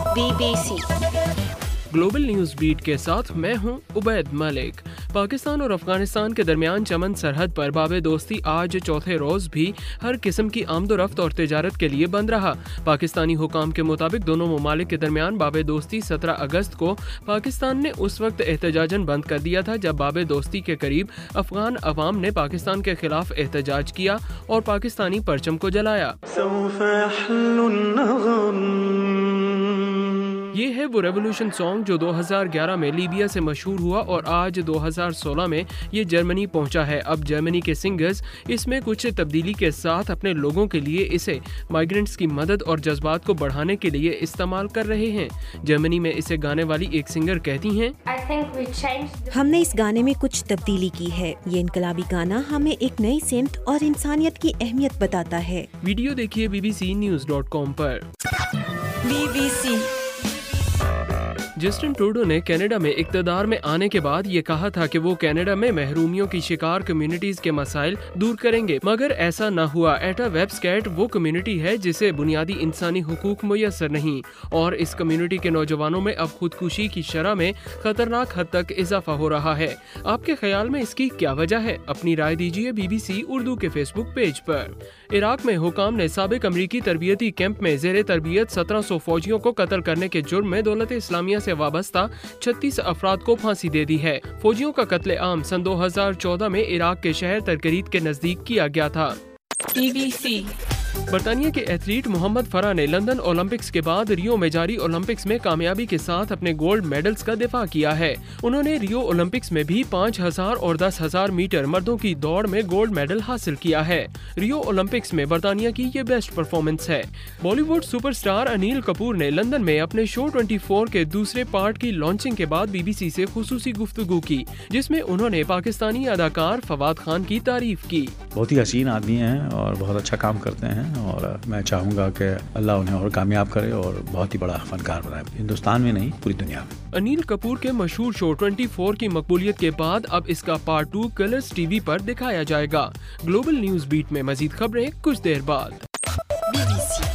BBC global news beat के साथ मैं हूं उबैद मलिक। पाकिस्तान और अफगानिस्तान के दरमियान चमन सरहद पर बाबे दोस्ती आज चौथे रोज़ भी हर किस्म की आमदोरफ्त और तिजारत के लिए बंद रहा। पाकिस्तानी हुकाम के मुताबिक दोनों ममालिक के दरमियान बाबे दोस्ती 17 अगस्त को पाकिस्तान ने उस वक्त एहतजाजन बंद कर दिया था जब बाबे दोस्ती के करीब अफगान अवाम ने पाकिस्तान के खिलाफ एहतजाज किया और पाकिस्तानी परचम को जलाया। ये है वो रेवोल्यूशन सॉन्ग जो 2011 में लीबिया से मशहूर हुआ और आज 2016 में ये जर्मनी पहुंचा है। अब जर्मनी के सिंगर्स इसमें कुछ तब्दीली के साथ अपने लोगों के लिए इसे माइग्रेंट्स की मदद और जज्बात को बढ़ाने के लिए इस्तेमाल कर रहे हैं। जर्मनी में इसे गाने वाली एक सिंगर कहती हैं, हमने इस गाने में कुछ तब्दीली की है। ये इनकलाबी गाना हमें एक नई सिमत और इंसानियत की अहमियत बताता है। वीडियो देखिए bbcnews.com पर। BBC जस्टिन ट्रूडो ने कनाडा में इक़्तिदार में आने के बाद ये कहा था कि वो कनाडा में महरूमियों की शिकार कम्युनिटीज के मसाइल दूर करेंगे, मगर ऐसा न हुआ। एटा वेबस्कैट वो कम्युनिटी है जिसे बुनियादी इंसानी हुकूक मुयस्सर नहीं और इस कम्युनिटी के नौजवानों में अब खुदकुशी की शरह में खतरनाक हद तक इजाफा हो रहा है। आपके ख्याल में इसकी क्या वजह है? अपनी राय दीजिए BBC उर्दू के फेसबुक पेज पर। इराक में हुकाम ने साबिक अमरीकी तरबियती कैंप में जेर तरबियत 1700 फौजियों को कत्ल करने के जुर्म में दौलत इस्लामिया से वाबस्ता 36 अफराद को फांसी दे दी है। फौजियों का कत्ले आम सन 2014 में इराक के शहर तरकरीत के नजदीक किया गया था। BBC बरतानिया के एथलीट मोहम्मद फराह ने लंदन ओलंपिक्स के बाद रियो में जारी ओलंपिक्स में कामयाबी के साथ अपने गोल्ड मेडल्स का दिफा किया है। उन्होंने रियो ओलंपिक्स में भी 5000 और 10,000 मीटर मर्दों की दौड़ में गोल्ड मेडल हासिल किया है। रियो ओलंपिक्स में बरतानिया की ये बेस्ट परफॉर्मेंस है। बॉलीवुड सुपरस्टार अनिल कपूर ने लंदन में अपने शो 24 के दूसरे पार्ट की लॉन्चिंग के बाद BBC से खुसूसी गुफ्तगू की, जिसमें उन्होंने पाकिस्तानी अदाकार फवाद खान की तारीफ की। बहुत ही हसीन आदमी हैं और बहुत अच्छा काम करते हैं और मैं चाहूँगा कि अल्लाह उन्हें और कामयाब करे और बहुत ही बड़ा फनकार बनाए, हिंदुस्तान में नहीं पूरी दुनिया में। अनिल कपूर के मशहूर शो 24 की मकबूलियत के बाद अब इसका पार्ट 2 कलर्स TV पर दिखाया जाएगा। ग्लोबल न्यूज़ बीट में मजीद खबरें कुछ देर बाद। BBC